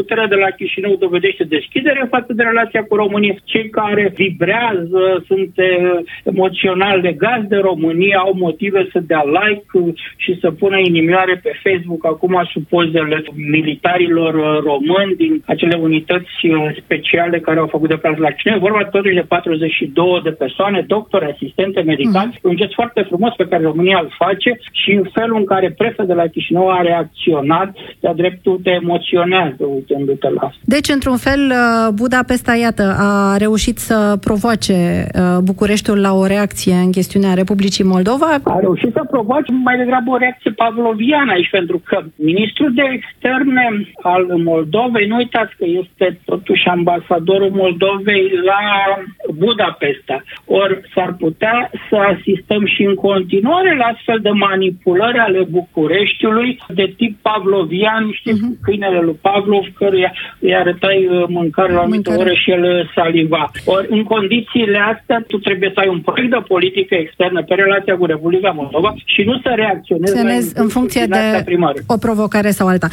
puterea de la Chișinău dovedește deschidere față de relația cu România. Cei care vibrează, sunt emoțional legați de România, au motive să dea like și să pună inimioare pe Facebook acum sub pozele militarilor români din acele unități speciale care au făcut deplasare la Chișinău. Vorba totuși de 42 de persoane, doctori, asistente medicali, un gest foarte frumos pe care România îl face și în felul în care preful de la Chișinău a reacționat, de-a dreptul te emoționează uitându-te la asta. Deci, într-un fel, Budapesta, iată, a reușit să provoace Bucureștiul la o reacție în chestiunea Republicii Moldova? A reușit să provoace mai degrabă o reacție pavloviană aici, pentru că ministrul de externe al Moldovei, nu uitați că este totuși ambasadorul Moldovei la Budapesta. Ori s-ar putea să asistăm și în continuare la astfel de manipulări ale Bucureștiului de tip pavlovian, știți, câinele lui Pavlov, căruia îi arătai mâncare la anumită oră și el saliva. Ori în condițiile astea tu trebuie să ai un proiect de politică externă pe relația cu Republica Moldova și nu să reacționezi în funcție de o provocare sau alta.